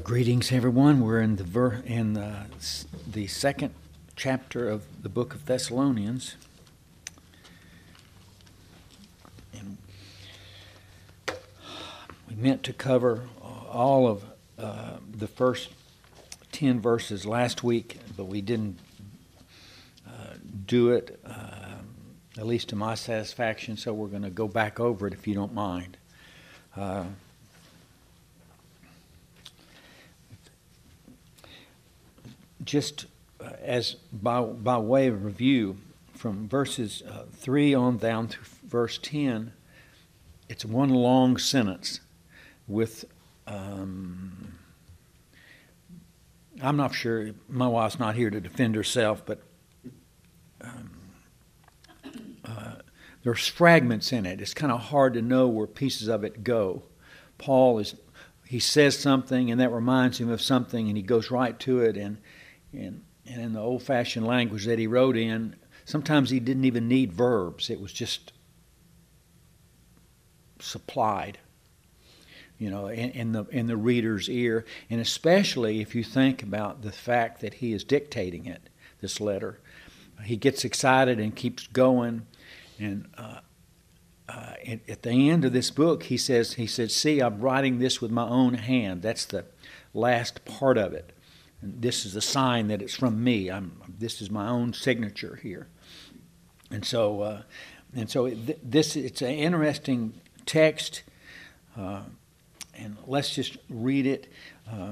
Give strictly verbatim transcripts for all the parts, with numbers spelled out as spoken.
Greetings, everyone. We're in the ver- in the, the second chapter of the book of Thessalonians. And we meant to cover all of uh, the first ten verses last week, but we didn't uh, do it, uh, at least to my satisfaction, so we're going to go back over it if you don't mind. Uh, Just uh, as by by way of review, from verses uh, three on down to verse ten, it's one long sentence with, um, I'm not sure, my wife's not here to defend herself, but um, uh, there's fragments in it. It's kind of hard to know where pieces of it go. Paul is, he says something and that reminds him of something and he goes right to it, and And, and in the old-fashioned language that he wrote in, sometimes he didn't even need verbs. It was just supplied, you know, in, in the in the reader's ear. And especially if you think about the fact that he is dictating it, this letter. He gets excited and keeps going. And uh, uh, at, at the end of this book, he says, he says, see, I'm writing this with my own hand. That's the last part of it. And this is a sign that it's from me. I'm, this is my own signature here, and so, uh, and so th- this it's an interesting text, uh, and let's just read it. Uh,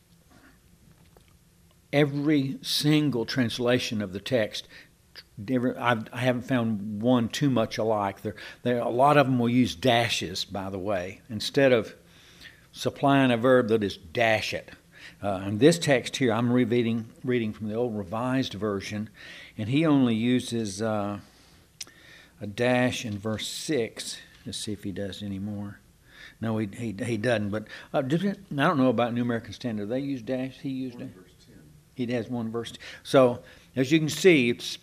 every single translation of the text, never, I've, I haven't found one too much alike. There, there, a lot of them will use dashes. By the way, instead of supplying a verb, they'll just dash it. Uh, in this text here, I'm reading reading from the old Revised Version, and he only uses uh, a dash in verse six. Let's see if he does any more. No, he he, he doesn't. But uh, I don't know about New American Standard. Do they use dash? He used dash. Verse ten. He has one verse. ten. So as you can see, it's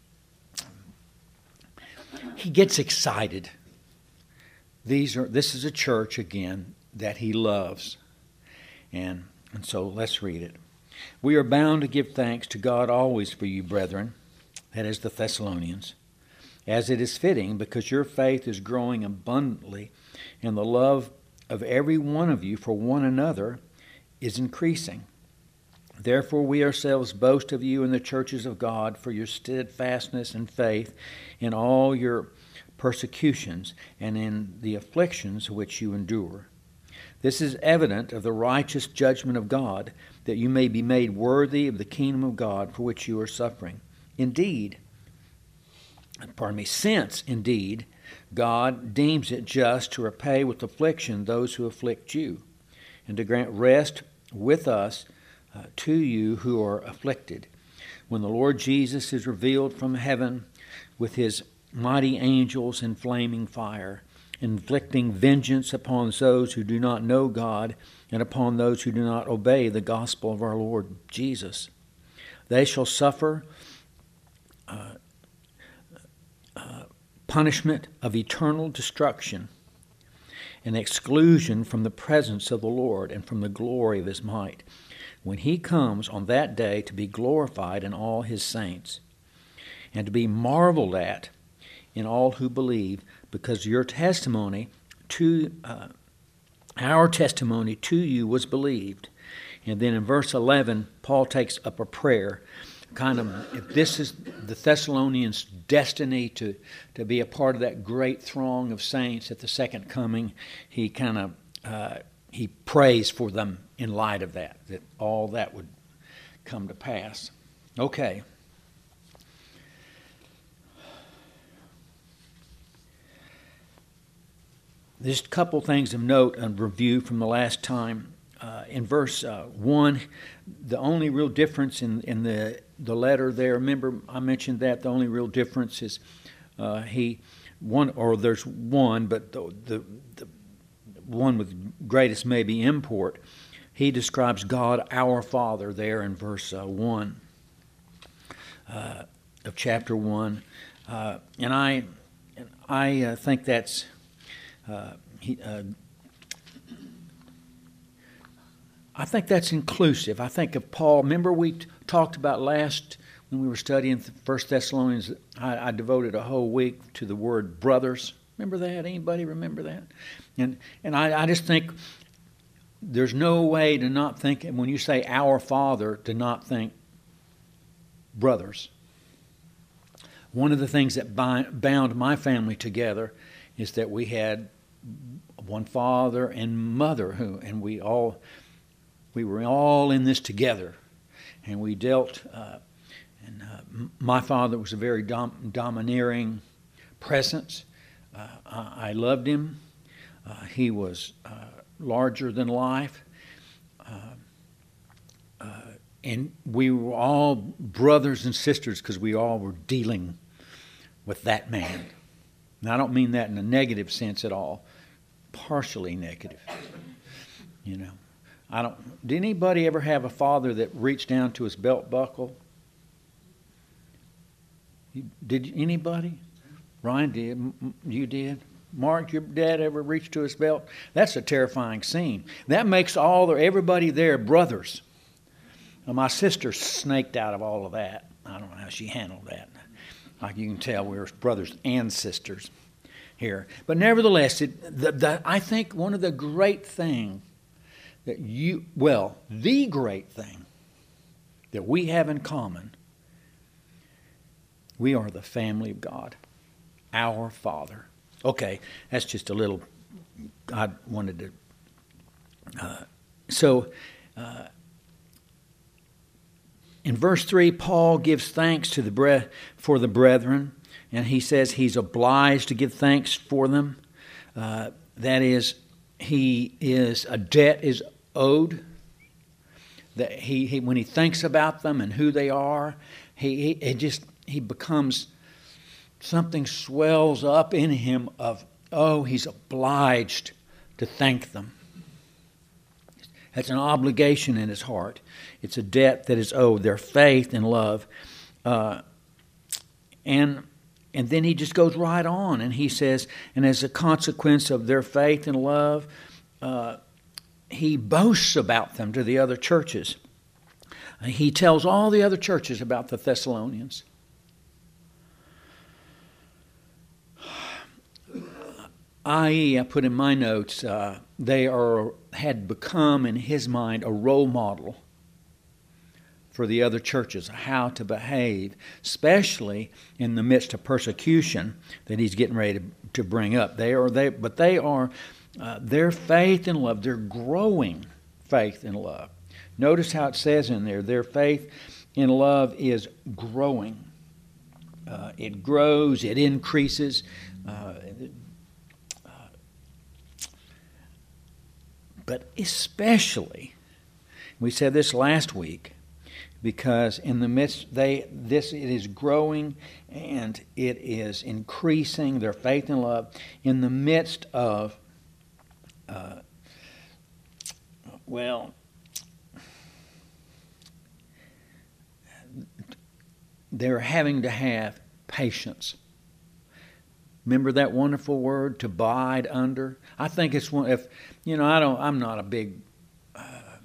he gets excited. These are this is a church again that he loves, and. And so let's read it. We are bound to give thanks to God always for you, brethren, that is the Thessalonians, as it is fitting, because your faith is growing abundantly, and the love of every one of you for one another is increasing. Therefore we ourselves boast of you in the churches of God for your steadfastness and faith in all your persecutions and in the afflictions which you endure. This is evident of the righteous judgment of God, that you may be made worthy of the kingdom of God for which you are suffering. Indeed, pardon me, since, indeed, God deems it just to repay with affliction those who afflict you, and to grant rest with us uh, to you who are afflicted, when the Lord Jesus is revealed from heaven with his mighty angels in flaming fire, inflicting vengeance upon those who do not know God and upon those who do not obey the gospel of our Lord Jesus. They shall suffer uh, uh, punishment of eternal destruction and exclusion from the presence of the Lord and from the glory of his might, when he comes on that day to be glorified in all his saints, and to be marveled at in all who believe, because your testimony to uh, our testimony to you was believed. And then in verse eleven, Paul takes up a prayer, kind of, if this is the Thessalonians' destiny to, to be a part of that great throng of saints at the second coming, he kind of uh, he prays for them in light of that, that all that would come to pass. Okay. Just a couple things of note and review from the last time. Uh, in verse uh, one, the only real difference in, in the, the letter there, remember I mentioned that the only real difference is uh, he, one, or there's one, but the, the, the one with greatest maybe import, he describes God our Father there in verse uh, one uh, of chapter one. Uh, and I, I uh, think that's Uh, he, uh, I think that's inclusive. I think of Paul. Remember we t- talked about last when we were studying First Thessalonians. I, I devoted a whole week to the word brothers. Remember that? Anybody remember that? And and I, I just think there's no way to not think, and when you say our Father, to not think brothers. One of the things that bind, bound my family together is that we had one father and mother who, and we all, we were all in this together, and we dealt. Uh, and uh, my father was a very dom- domineering presence. Uh, I, I loved him. Uh, he was uh, larger than life, uh, uh, and we were all brothers and sisters because we all were dealing with that man. And I don't mean that in a negative sense at all. Partially negative. You know, I don't. Did anybody ever have a father that reached down to his belt buckle? Did anybody? Ryan did. You did. Mark, your dad ever reached to his belt? That's a terrifying scene. That makes all the everybody there brothers. Now, my sister snaked out of all of that. I don't know how she handled that. Like you can tell, we were brothers and sisters here. But nevertheless, it, the, the, I think one of the great things that you, well, the great thing that we have in common, we are the family of God, our Father. Okay, that's just a little, I wanted to, uh, so uh, in verse three, Paul gives thanks to the bre- for the brethren, and he says he's obliged to give thanks for them. Uh, that is, he is, a debt is owed. That he, he when he thinks about them and who they are, he, he it just he becomes, something swells up in him of, oh, he's obliged to thank them. That's an obligation in his heart. It's a debt that is owed, their faith and love. Uh, and and then he just goes right on, and he says, and as a consequence of their faith and love, uh, he boasts about them to the other churches. He tells all the other churches about the Thessalonians. that is, I put in my notes, uh, they are had become, in his mind, a role model for the other churches, how to behave, especially in the midst of persecution that he's getting ready to, to bring up. They are they, but they are uh, their faith and love, their growing faith and love. Notice how it says in there, their faith in love is growing. Uh, it grows, it increases. Uh, But especially, we said this last week, because in the midst, they this it is growing and it is increasing, their faith and love, in the midst of, uh, well, they're having to have patience. Remember that wonderful word, to abide under? I think it's one, if, you know, I don't, I'm not a big, uh,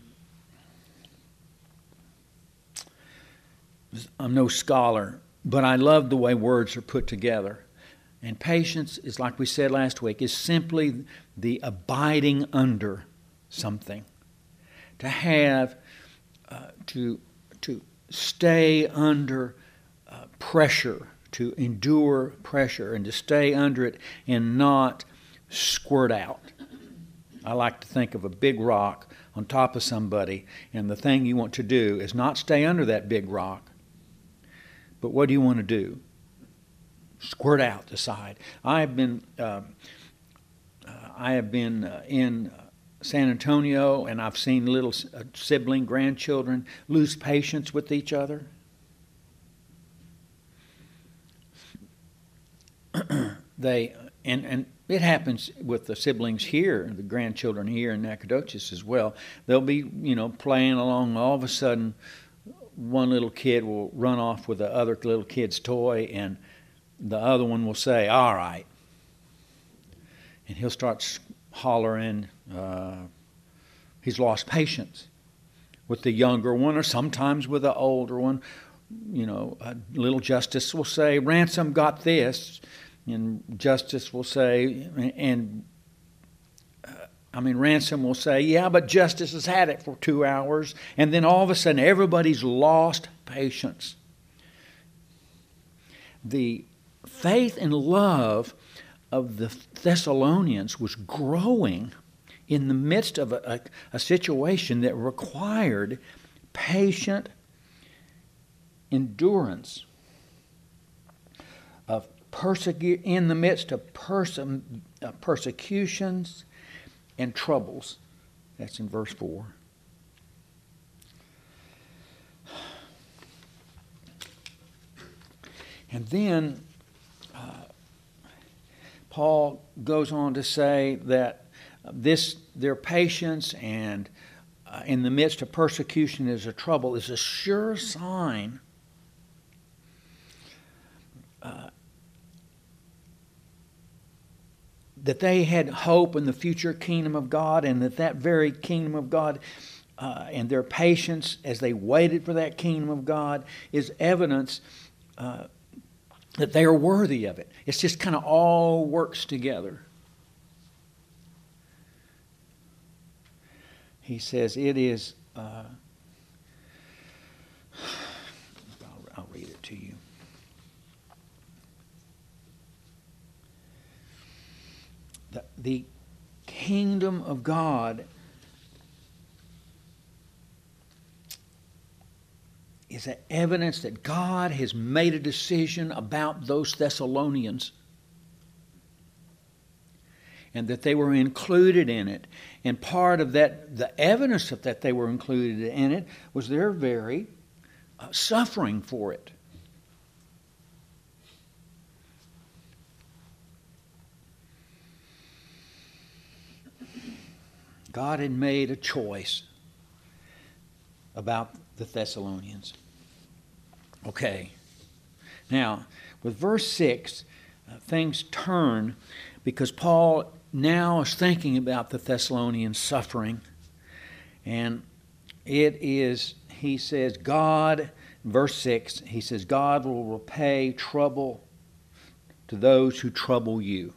I'm no scholar, but I love the way words are put together. And patience is, like we said last week, is simply the abiding under something. To have, uh, to, to stay under uh, pressure, to endure pressure and to stay under it and not squirt out. I like to think of a big rock on top of somebody, and the thing you want to do is not stay under that big rock, but what do you want to do? Squirt out the side. I have been, uh, uh, I have been uh, in San Antonio, and I've seen little uh, sibling grandchildren lose patience with each other. They and and it happens with the siblings here, the grandchildren here in Nacogdoches as well. They'll be, you know, playing along. All of a sudden, one little kid will run off with the other little kid's toy, and the other one will say, "All right," and he'll start hollering. Uh, he's lost patience. with the younger one, or sometimes with the older one. You know, a little Justice will say, Ransom got this, and Justice will say, and uh, I mean, Ransom will say, yeah, but Justice has had it for two hours, and then all of a sudden everybody's lost patience. The faith and love of the Thessalonians was growing in the midst of a, a, a situation that required patient endurance of persecu- in the midst of perse- uh, persecutions and troubles. That's in verse four. And then uh, Paul goes on to say that this their patience and uh, in the midst of persecution is a trouble is a sure sign uh, that they had hope in the future kingdom of God, and that that very kingdom of God uh, and their patience as they waited for that kingdom of God is evidence uh, that they are worthy of it. It's just kind of all works together. He says it is, uh, I'll, I'll read it to you. The, the kingdom of God is an evidence that God has made a decision about those Thessalonians and that they were included in it. And part of that, the evidence of that they were included in it was their very uh, suffering for it. God had made a choice about the Thessalonians. Okay. Now, with verse six, uh, things turn because Paul now is thinking about the Thessalonians' suffering. And it is, he says, God, verse six, he says, God will repay trouble to those who trouble you.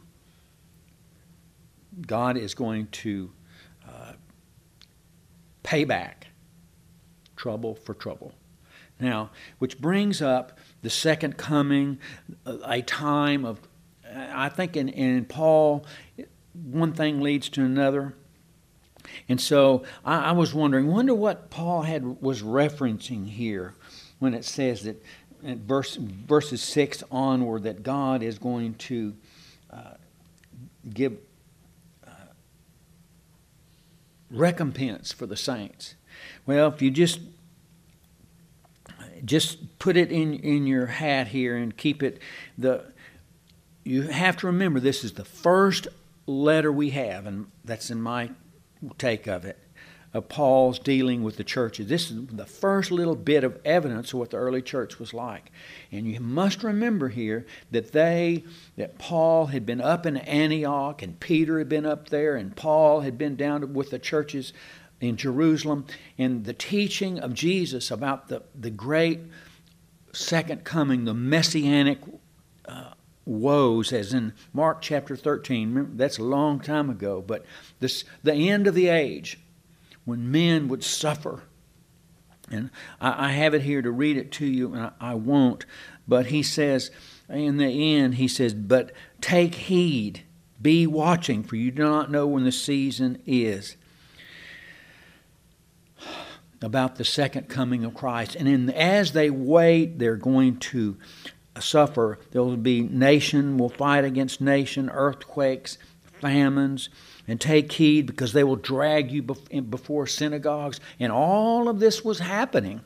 God is going to uh, pay back trouble for trouble. Now, which brings up the second coming, a time of, I think in, in Paul, one thing leads to another. And so I, I was wondering, wonder what Paul had was referencing here when it says that in verse, verses six onward that God is going to uh, give uh, recompense for the saints. Well, if you just just put it in, in your hat here and keep it, the you have to remember this is the first letter we have, and that's in my take of it, of Paul's dealing with the churches. This is the first little bit of evidence of what the early church was like. And you must remember here that they, that Paul had been up in Antioch, and Peter had been up there, and Paul had been down with the churches in Jerusalem, and the teaching of Jesus about the, the great second coming, the messianic uh, woes, as in Mark chapter thirteen. Remember, that's a long time ago, but this the end of the age when men would suffer. And I, I have it here to read it to you, and I, I won't. But he says, in the end, he says, but take heed, be watching, for you do not know when the season is. About the second coming of Christ. And in, as they wait, they're going to suffer. There will be nation will fight against nation, earthquakes, famines, and take heed because they will drag you before synagogues. And all of this was happening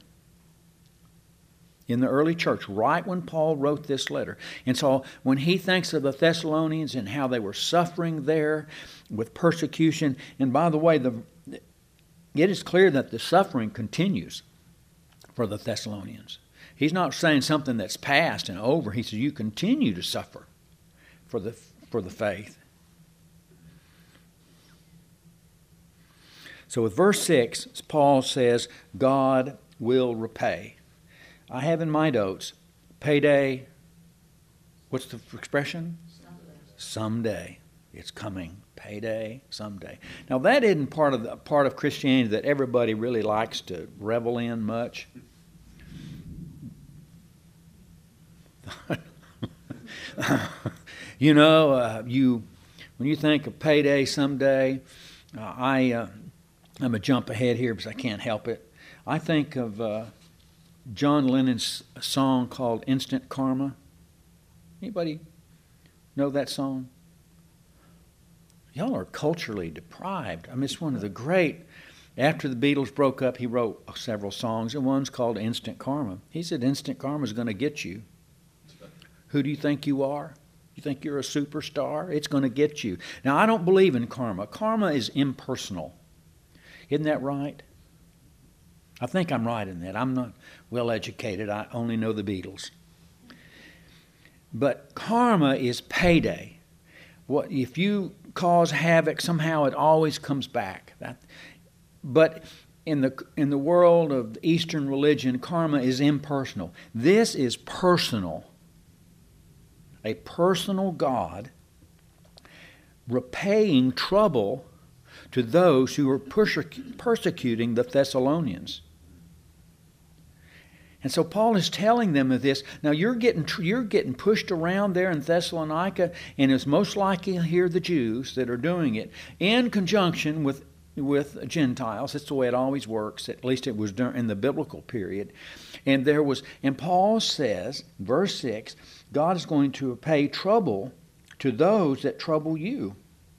in the early church, right when Paul wrote this letter. And so when he thinks of the Thessalonians and how they were suffering there with persecution, and by the way, the it is clear that the suffering continues for the Thessalonians. He's not saying something that's past and over. He says you continue to suffer for the for the faith. So with verse six, Paul says, God will repay. I have in my notes, payday, what's the expression? Someday. Someday. It's coming. Payday, someday. Now that isn't part of the part of Christianity that everybody really likes to revel in much. you know, uh, you when you think of payday someday, uh, I uh, I'm gonna jump ahead here because I can't help it. I think of uh, John Lennon's song called "Instant Karma." Anybody know that song? Y'all are culturally deprived. I mean, it's one of the great. After the Beatles broke up, he wrote several songs, and one's called "Instant Karma." He said, "Instant karma is going to get you. Who do you think you are? You think you're a superstar? It's going to get you." Now, I don't believe in karma. Karma is impersonal. Isn't that right? I think I'm right in that. I'm not well educated. I only know the Beatles. But karma is payday. What if you cause havoc? Somehow it always comes back. That, but in the in the world of Eastern religion, karma is impersonal. This is personal. A personal God repaying trouble to those who are persecu- persecuting the Thessalonians. And so Paul is telling them of this. Now you're getting you're getting pushed around there in Thessalonica, and it's most likely here the Jews that are doing it in conjunction with with Gentiles. That's the way it always works. At least it was during in the biblical period. And there was, and Paul says, verse six, God is going to repay trouble to those that trouble you.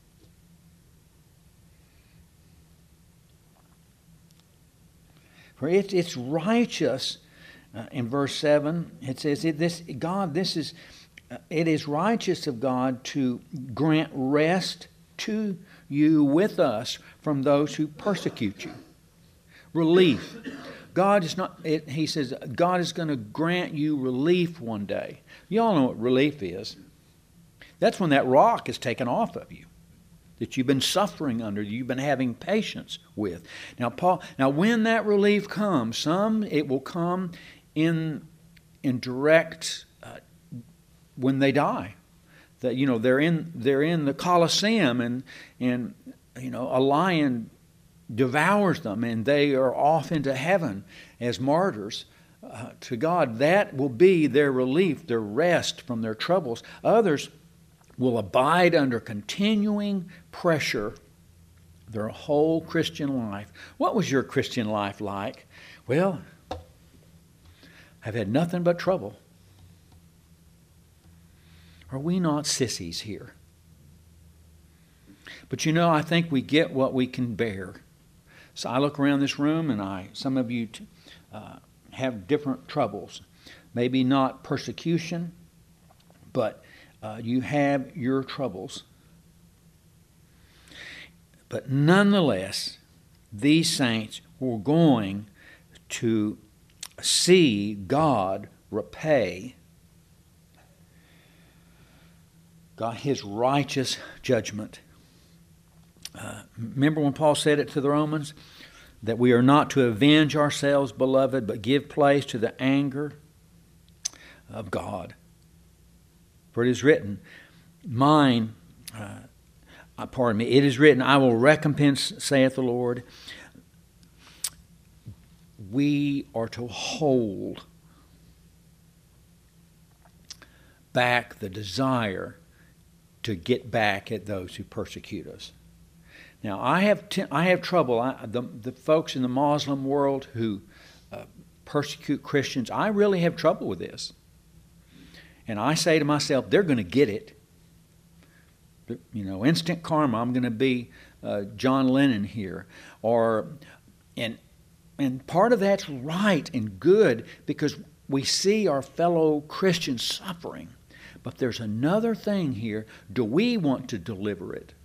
For it, it's righteous. Uh, in verse seven, it says, it, "This God, this is, uh, it is righteous of God to grant rest to you with us from those who persecute you." Relief. God is not. It, he says God is going to grant you relief one day. You all know what relief is. That's when that rock is taken off of you, that you've been suffering under, you've been having patience with. Now, Paul. Now, when that relief comes, some it will come in in direct uh, when they die. That you know they're in they're in the Colosseum, and and you know a lion devours them, and they are off into heaven as martyrs uh, to God. That will be their relief, their rest from their troubles. Others will abide under continuing pressure their whole Christian life. What was your Christian life like? Well, I've had nothing but trouble. Are we not sissies here? But you know, I think we get what we can bear. So I look around this room, and I, some of you t- uh, have different troubles. Maybe not persecution, but uh, you have your troubles. But nonetheless, these saints were going to see God repay God His righteous judgment. Uh, remember when Paul said it to the Romans? That we are not to avenge ourselves, beloved, but give place to the anger of God. For it is written, mine, uh, pardon me, it is written, I will recompense, saith the Lord. We are to hold back the desire to get back at those who persecute us. Now, I have t- I have trouble. I, the, the folks in the Muslim world who uh, persecute Christians, I really have trouble with this. And I say to myself, they're going to get it. You know, instant karma. I'm going to be uh, John Lennon here, or and and part of that's right and good because we see our fellow Christians suffering. But there's another thing here. Do we want to deliver it?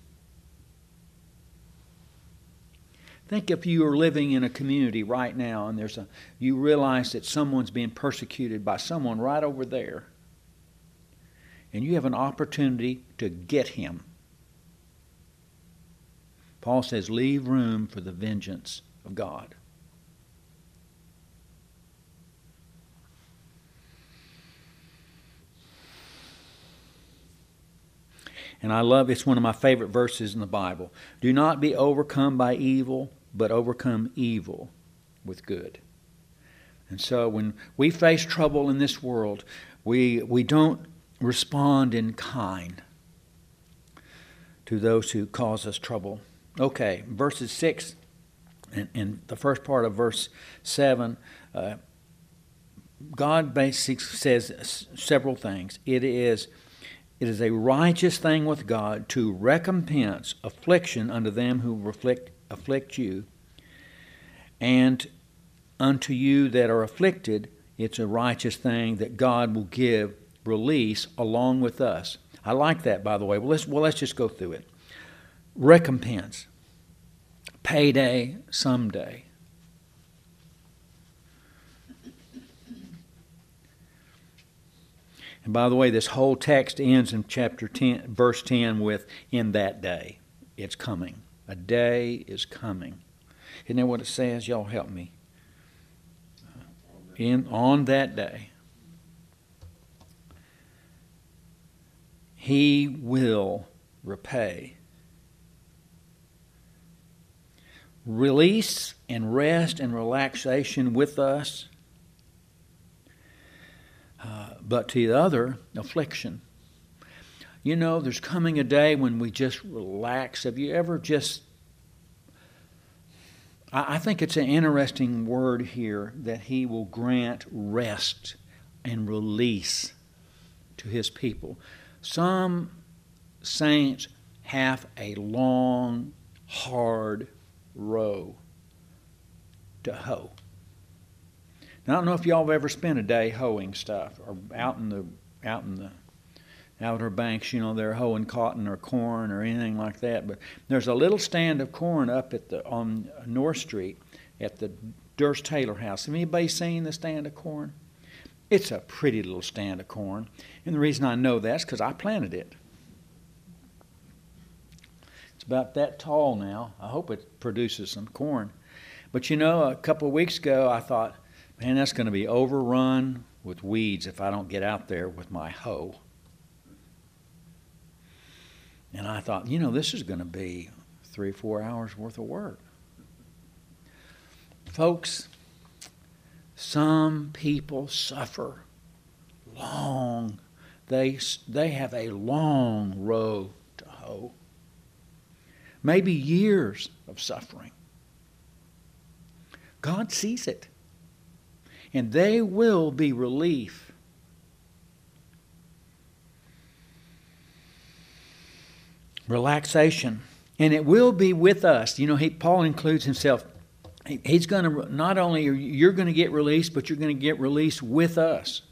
Think if you are living in a community right now and there's a you realize that someone's being persecuted by someone right over there, and you have an opportunity to get him. Paul says, leave room for the vengeance of God. And I love, it's one of my favorite verses in the Bible. Do not be overcome by evil, but overcome evil with good. And so when we face trouble in this world, we we don't respond in kind to those who cause us trouble. Okay, verses six and, and the first part of verse seven, uh, God basically says several things. It is It is a righteous thing with God to recompense affliction unto them who afflict, afflict you. And unto you that are afflicted, it's a righteous thing that God will give release along with us. I like that, by the way. Well, let's, well, let's just go through it. Recompense. Payday someday. And by the way, this whole text ends in chapter ten, verse ten with, in that day. It's coming. A day is coming. Isn't that what it says? Y'all help me. In, on that day, He will repay. Release and rest and relaxation with us. Uh, but to the other, affliction. You know, there's coming a day when we just relax. Have you ever just... I, I think it's an interesting word here that He will grant rest and release to His people. Some saints have a long, hard row to hoe. Now, I don't know if y'all have ever spent a day hoeing stuff or out in the out in the outer banks, you know, they're hoeing cotton or corn or anything like that. But there's a little stand of corn up at the on North Street at the Durst Taylor house. Have anybody seen the stand of corn? It's a pretty little stand of corn. And the reason I know that's because I planted it. It's about that tall now. I hope it produces some corn. But you know, a couple of weeks ago I thought, man, that's going to be overrun with weeds if I don't get out there with my hoe. And I thought, you know, this is going to be three, four hours worth of work. Folks, some people suffer long. They, they have a long row to hoe. Maybe years of suffering. God sees it. And they will be relief. Relaxation. And it will be with us. You know, he, Paul includes himself. He, he's going to, not only are you're going to get released, but you're going to get released with us.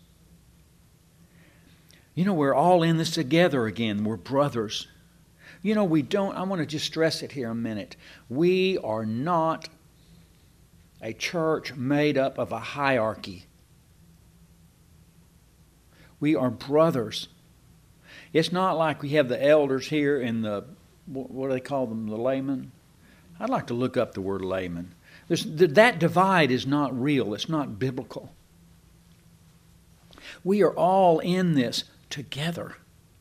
You know, we're all in this together again. We're brothers. You know, we don't, I want to just stress it here a minute. We are not a church made up of a hierarchy. We are brothers. It's not like we have the elders here and the, what do they call them, the laymen? I'd like to look up the word layman. There's, that divide is not real. It's not biblical. We are all in this together.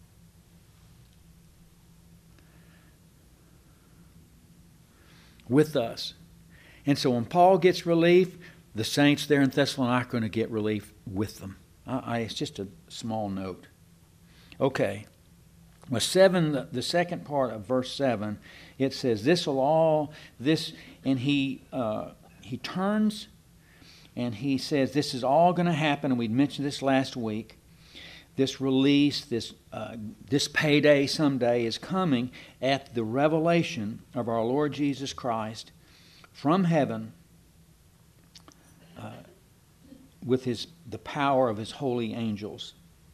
With us. And so when Paul gets relief, the saints there in Thessalonica are going to get relief with them. I, I, it's just a small note. Okay. Well, seven, the, the second part of verse seven, it says, this will all, this, and he, uh, he turns and he says, this is all going to happen, and we mentioned this last week. This release, this, uh, this payday someday is coming at the revelation of our Lord Jesus Christ from heaven, uh, with his the power of his holy angels.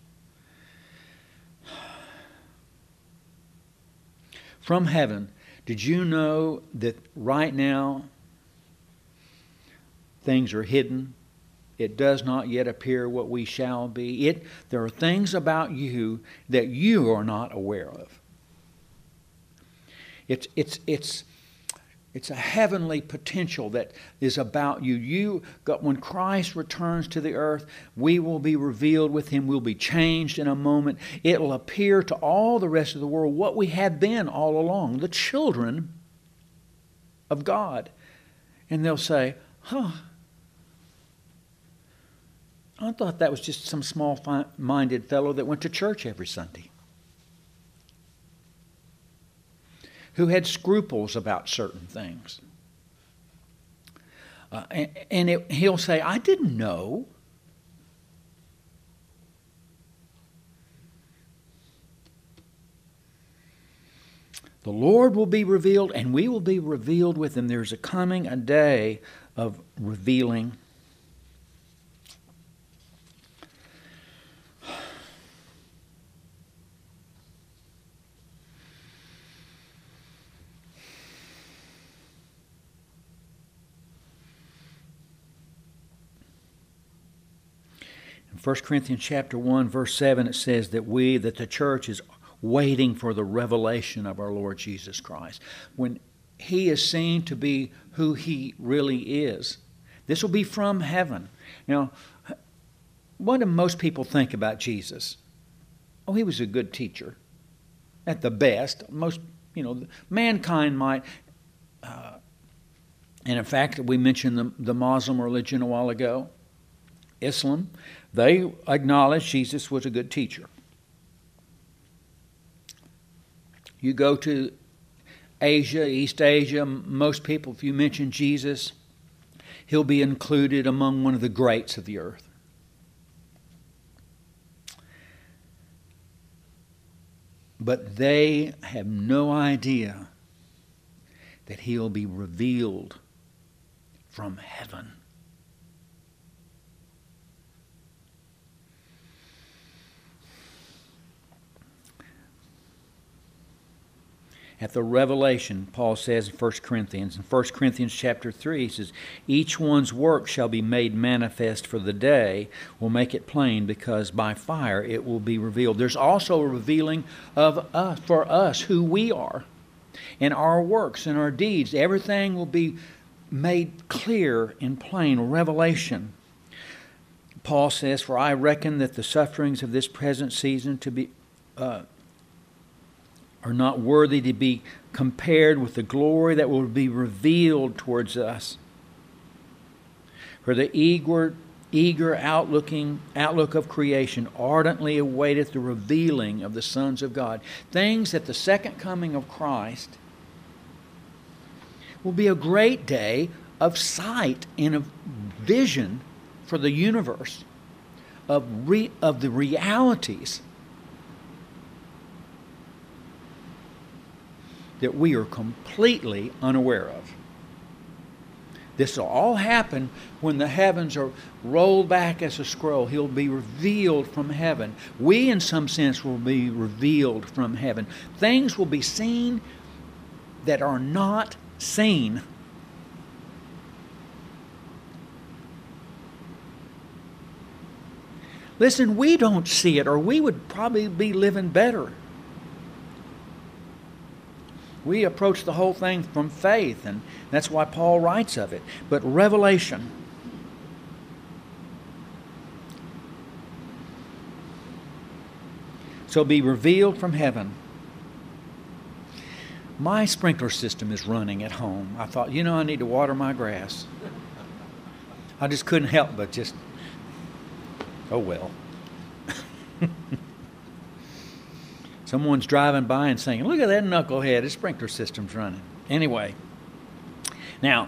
From heaven, did you know that right now things are hidden? It does not yet appear what we shall be. It there are things about you that you are not aware of. It's it's it's It's a heavenly potential that is about you. You got, when Christ returns to the earth, we will be revealed with him. We'll be changed in a moment. It will appear to all the rest of the world what we have been all along, the children of God. And they'll say, huh, I thought that was just some small-minded fellow that went to church every Sunday, who had scruples about certain things. Uh, and and it, he'll say, I didn't know. The Lord will be revealed, and we will be revealed with him. There's a coming a day of revealing. In First Corinthians chapter one, verse seven, it says that we, that the church is waiting for the revelation of our Lord Jesus Christ. When he is seen to be who he really is, this will be from heaven. Now, what do most people think about Jesus? Oh, he was a good teacher. At the best. Most, you know, mankind might... Uh, and in fact, we mentioned the, the Muslim religion a while ago. Islam, they acknowledge Jesus was a good teacher. You go to Asia, East Asia, most people, if you mention Jesus, he'll be included among one of the greats of the earth. But they have no idea that he'll be revealed from heaven. At the revelation, Paul says in First Corinthians, in First Corinthians chapter three, he says, each one's work shall be made manifest, for the day will make it plain, because by fire it will be revealed. There's also a revealing of us, for us, who we are, and our works and our deeds. Everything will be made clear in plain revelation. Paul says, for I reckon that the sufferings of this present season to be... Uh, are not worthy to be compared with the glory that will be revealed towards us. For the eager, eager outlooking, outlook of creation ardently awaiteth the revealing of the sons of God. Things at the second coming of Christ will be a great day of sight and of vision for the universe, of, re, of the realities that we are completely unaware of. This will all happen when the heavens are rolled back as a scroll. He'll be revealed from heaven. We, in some sense, will be revealed from heaven. Things will be seen that are not seen. Listen, we don't see it, or we would probably be living better. We approach the whole thing from faith, and that's why Paul writes of it. But revelation. So be revealed from heaven. My sprinkler system is running at home. I thought, you know, I need to water my grass. I just couldn't help but just, oh well. Someone's driving by and saying, look at that knucklehead, his sprinkler system's running. Anyway, now,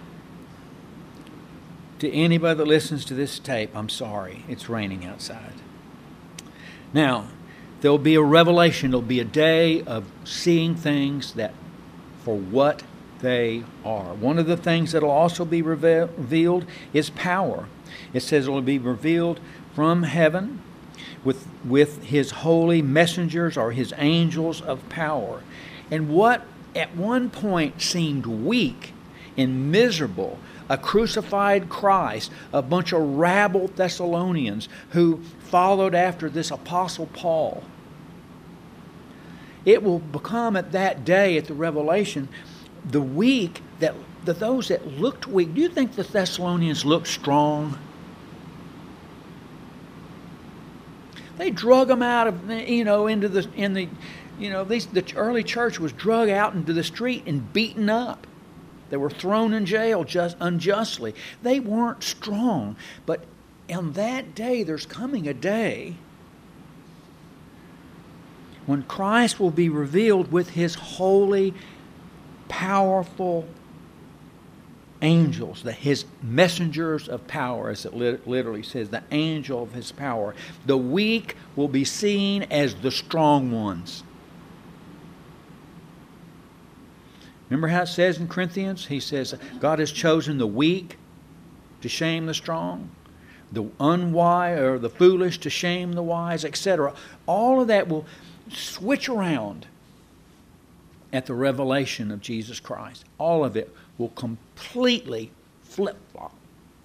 to anybody that listens to this tape, I'm sorry, it's raining outside. Now, there'll be a revelation, there'll be a day of seeing things that for what they are. One of the things that will also be revealed is power. It says it will be revealed from heaven, with with his holy messengers or his angels of power. And what at one point seemed weak and miserable, a crucified Christ, a bunch of rabble Thessalonians who followed after this apostle Paul, it will become at that day, at the revelation, the weak, that the, those that looked weak, do you think the Thessalonians looked strong? They drug them out of, you know, into the, in the, you know, these, the early church was drug out into the street and beaten up. They were thrown in jail just unjustly. They weren't strong. But on that day, there's coming a day when Christ will be revealed with His holy, powerful angels, the, His messengers of power, as it literally says, the angel of His power. The weak will be seen as the strong ones. Remember how it says in Corinthians? He says, God has chosen the weak to shame the strong, the unwise or the foolish to shame the wise, et cetera. All of that will switch around at the revelation of Jesus Christ. All of it will completely flip-flop.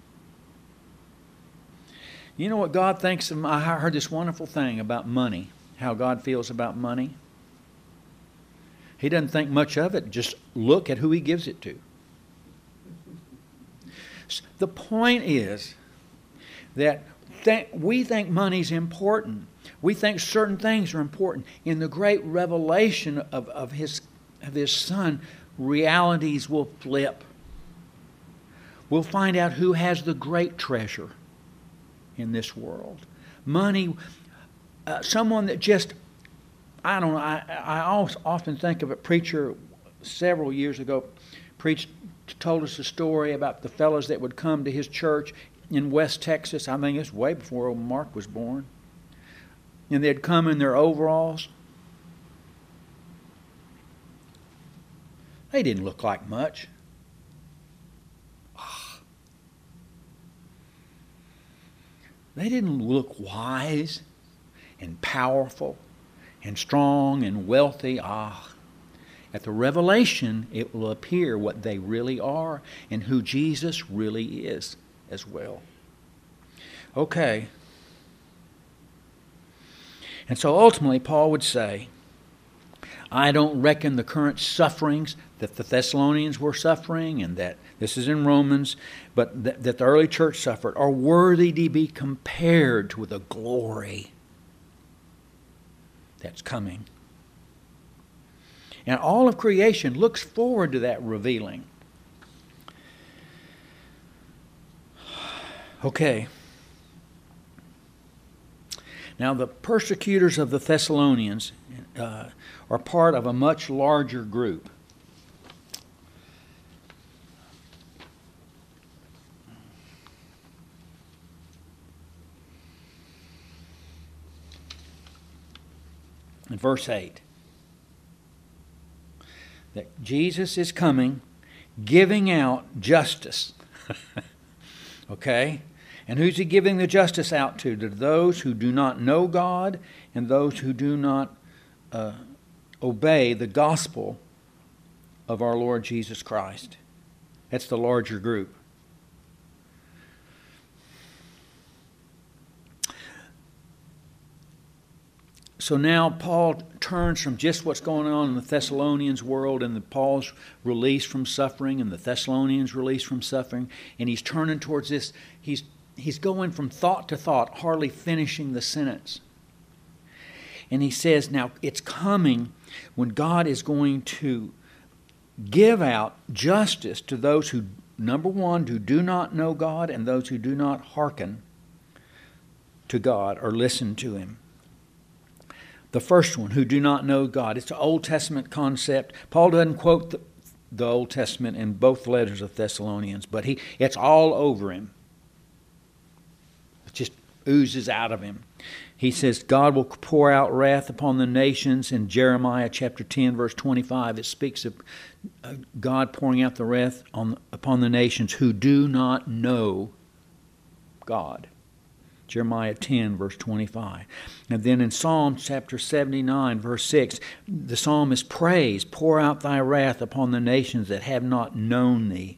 You know what God thinks of? I heard this wonderful thing about money, how God feels about money. He doesn't think much of it. Just look at who He gives it to. The point is that th- we think money's important. We think certain things are important. In the great revelation of, of, his, of His Son, realities will flip. We'll find out who has the great treasure in this world. Money, uh, someone that just, I don't know, I, I often think of a preacher several years ago, preached, told us a story about the fellows that would come to his church in West Texas. I think it's way before old Mark was born. And they'd come in their overalls. They didn't look like much. They didn't look wise and powerful and strong and wealthy. Ah, at the revelation, it will appear what they really are and who Jesus really is as well. Okay. And so ultimately, Paul would say, I don't reckon the current sufferings that the Thessalonians were suffering, and that this is in Romans, but that, that the early church suffered, are worthy to be compared to the glory that's coming. And all of creation looks forward to that revealing. Okay. Now, the persecutors of the Thessalonians uh, are part of a much larger group. In verse eight, that Jesus is coming, giving out justice. Okay? And who's He giving the justice out to? To those who do not know God and those who do not uh, obey the gospel of our Lord Jesus Christ. That's the larger group. So now Paul turns from just what's going on in the Thessalonians world and the Paul's release from suffering and the Thessalonians' release from suffering, and he's turning towards this. He's he's going from thought to thought, hardly finishing the sentence. And he says, now it's coming when God is going to give out justice to those who, number one, who do not know God, and those who do not hearken to God or listen to Him. The first one, who do not know God. It's an Old Testament concept. Paul doesn't quote the, the Old Testament in both letters of Thessalonians, but he it's all over him. It just oozes out of him. He says God will pour out wrath upon the nations. In Jeremiah chapter ten, verse twenty-five, it speaks of God pouring out the wrath on, upon the nations who do not know God. Jeremiah ten, verse twenty-five. And then in Psalm chapter seventy-nine, verse six, the psalmist prays, pour out thy wrath upon the nations that have not known thee.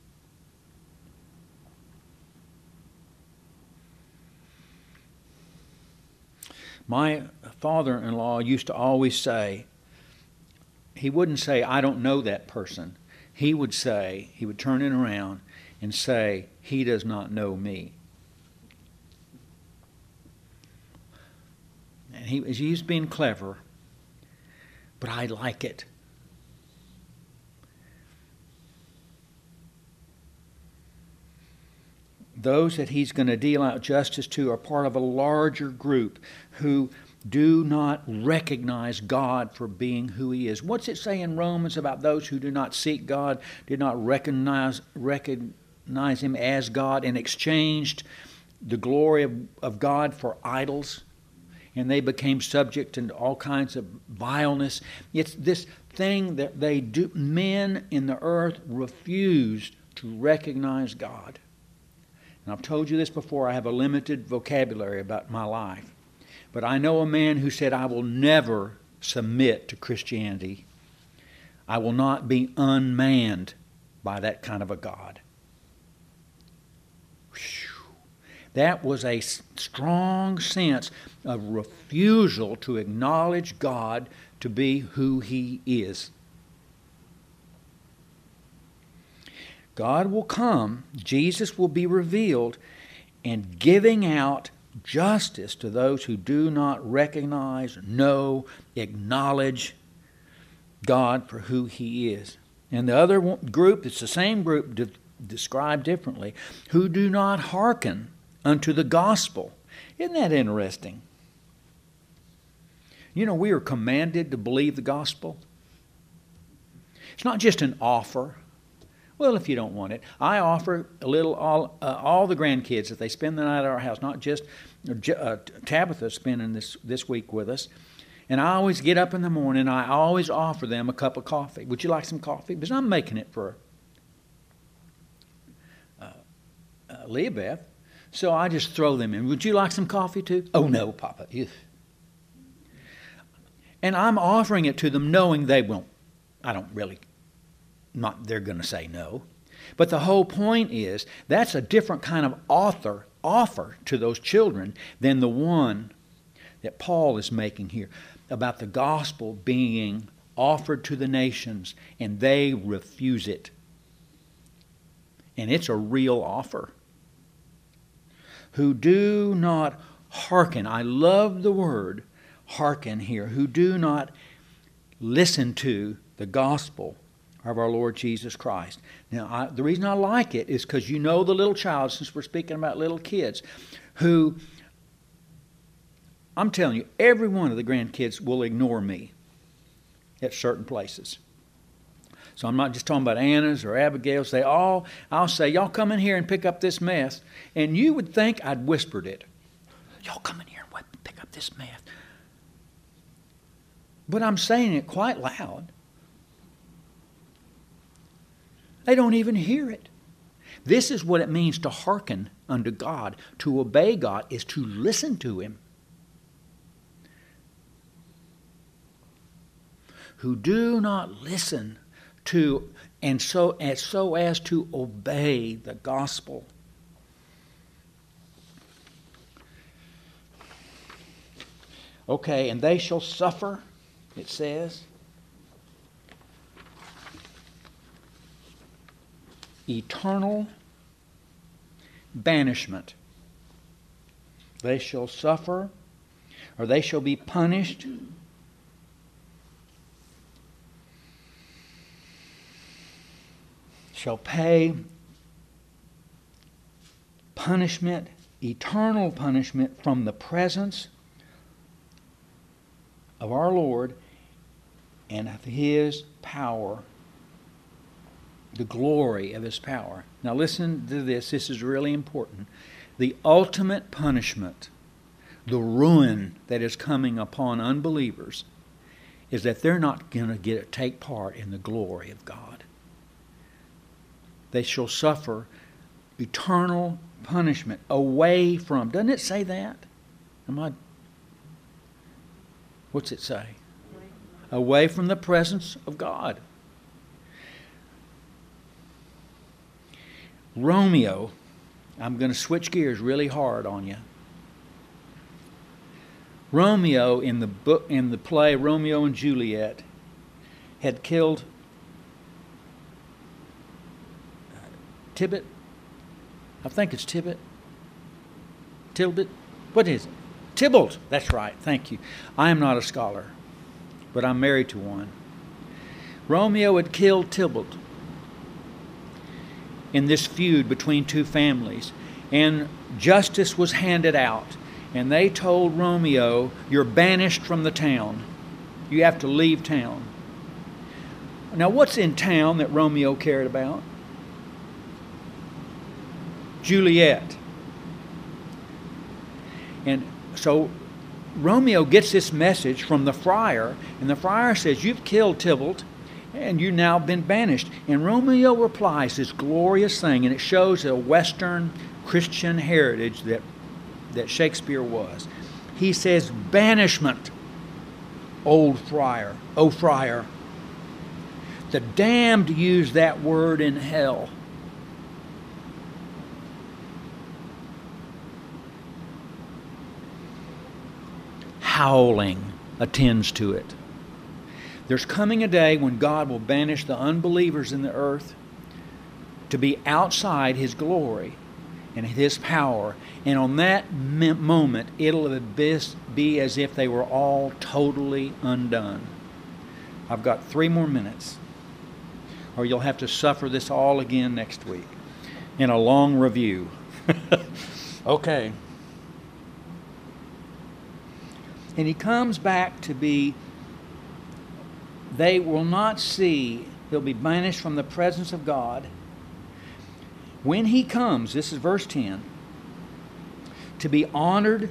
My father-in-law used to always say, he wouldn't say, I don't know that person. he would say, he would turn it around and say, he does not know me. And he, he was being clever, but I like it. Those that he's going to deal out justice to are part of a larger group who do not recognize God for being who he is. What's it say in Romans about those who do not seek God, did not recognize, recognize him as God, and exchanged the glory of, of God for idols? And they became subject to all kinds of vileness. It's this thing that they do. Men in the earth refused to recognize God. And I've told you this before, I have a limited vocabulary about my life. But I know a man who said, I will never submit to Christianity. I will not be unmanned by that kind of a God. Whew. That was a strong sense of refusal to acknowledge God to be who he is. God will come, Jesus will be revealed, and giving out justice to those who do not recognize, know, acknowledge God for who he is. And the other group, it's the same group de- described differently, who do not hearken unto the gospel. Isn't that interesting? You know, we are commanded to believe the gospel. It's not just an offer. Well, if you don't want it, I offer a little all uh, all the grandkids if they spend the night at our house. Not just uh, Tabitha spending this this week with us, and I always get up in the morning. I always offer them a cup of coffee. Would you like some coffee? Because I'm making it for uh, uh, Leah Beth, so I just throw them in. Would you like some coffee too? Oh no, Papa. Ew. And I'm offering it to them, knowing they won't. I don't really. Not they're going to say no. But the whole point is that's a different kind of author, offer to those children than the one that Paul is making here about the gospel being offered to the nations and they refuse it. And it's a real offer. Who do not hearken. I love the word hearken here. Who do not listen to the gospel of our Lord Jesus Christ. Now, I, the reason I like it is because you know the little child, since we're speaking about little kids, who, I'm telling you, every one of the grandkids will ignore me at certain places. So I'm not just talking about Anna's or Abigail's. They all, I'll say, y'all come in here and pick up this mess. And you would think I'd whispered it. Y'all come in here and pick up this mess. But I'm saying it quite loud. They don't even hear it. This is what it means to hearken unto God. To obey God is to listen to him. Who do not listen to, and so as, so as to obey the gospel. Okay, and they shall suffer, it says, eternal banishment. They shall suffer, or they shall be punished shall pay punishment, eternal punishment from the presence of our Lord and of his power, the glory of his power. Now listen to this. This is really important. The ultimate punishment, the ruin that is coming upon unbelievers, is that they're not going to get to take part in the glory of God. They shall suffer eternal punishment away from. Doesn't it say that? Am I? What's it say? Away from the presence of God. Romeo, I'm going to switch gears really hard on you. Romeo in the book, in the play Romeo and Juliet, had killed Tibbet? I think it's Tibbet. Tilbit? What is it? Tybalt. That's right. Thank you. I am not a scholar, but I'm married to one. Romeo had killed Tybalt in this feud between two families, and justice was handed out, and they told Romeo, you're banished from the town. You have to leave town. Now, what's in town that Romeo cared about? Juliet. And so Romeo gets this message from the friar, and the friar says, you've killed Tybalt, and you've now been banished. And Romeo replies this glorious thing, and it shows a Western Christian heritage that, that Shakespeare was. He says, banishment, old friar, O friar. The damned use that word in hell. Howling attends to it. There's coming a day when God will banish the unbelievers in the earth to be outside His glory and His power. And on that moment, it'll be as if they were all totally undone. I've got three more minutes, or you'll have to suffer this all again next week in a long review. Okay. And He comes back to be, they will not see, they'll be banished from the presence of God. When He comes, this is verse ten, to be honored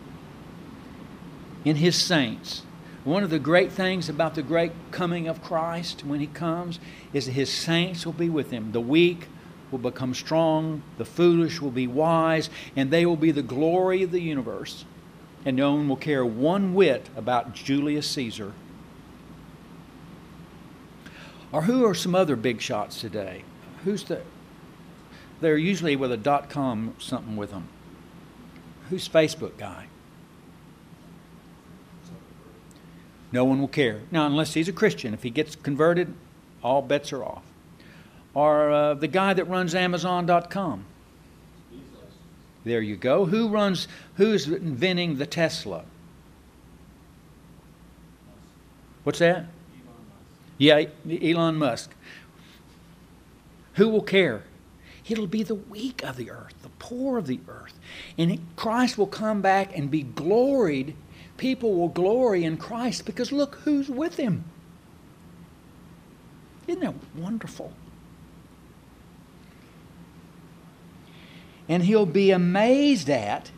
in His saints. One of the great things about the great coming of Christ when He comes is that His saints will be with Him. The weak will become strong, the foolish will be wise, and they will be the glory of the universe. And no one will care one whit about Julius Caesar. Or who are some other big shots today? Who's the... They're usually with a dot com something with them. Who's Facebook guy? No one will care. Now, unless he's a Christian. If he gets converted, all bets are off. Or uh, the guy that runs Amazon dot com. There you go. Who runs, who's inventing the Tesla? What's that? Yeah, Elon Musk. Who will care? It'll be the weak of the earth, the poor of the earth. And Christ will come back and be gloried. People will glory in Christ because look who's with Him. Isn't that wonderful? And He'll be amazed at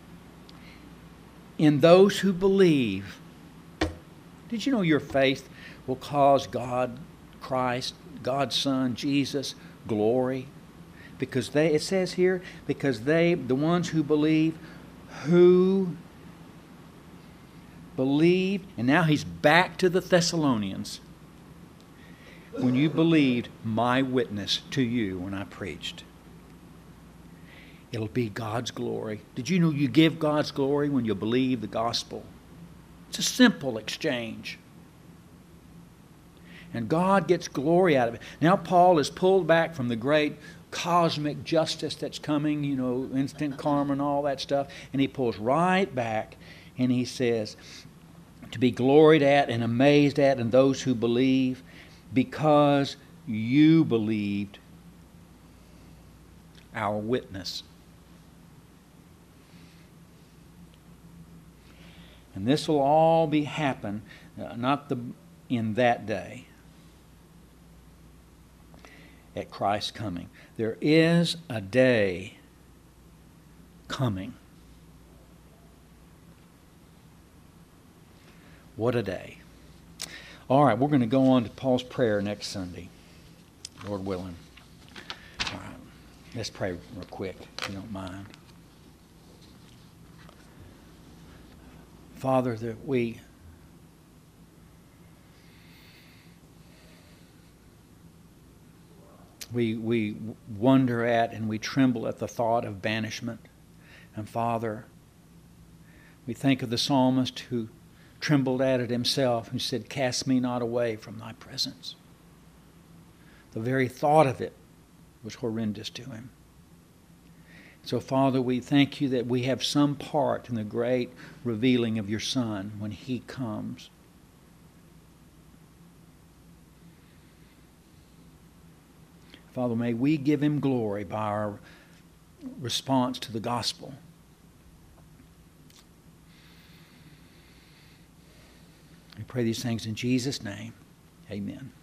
in those who believe. Did you know your faith will cause God, Christ, God's Son, Jesus, glory? Because they, it says here, because they, the ones who believe, who believed, and now he's back to the Thessalonians. When you believed my witness to you when I preached. It'll be God's glory. Did you know you give God's glory when you believe the gospel? It's a simple exchange. And God gets glory out of it. Now Paul is pulled back from the great cosmic justice that's coming, you know, instant karma and all that stuff. And he pulls right back and he says, to be gloried at and amazed at in those who believe, because you believed our witness. And this will all be happen, uh, not the in that day, at Christ's coming. There is a day coming. What a day. All right, we're going to go on to Paul's prayer next Sunday, Lord willing. All right, let's pray real quick, if you don't mind. Father, that we we we wonder at and we tremble at the thought of banishment. And Father, we think of the psalmist who trembled at it himself, who said, "Cast me not away from thy presence." The very thought of it was horrendous to him. So, Father, we thank you that we have some part in the great revealing of your Son when he comes. Father, may we give him glory by our response to the gospel. We pray these things in Jesus' name. Amen.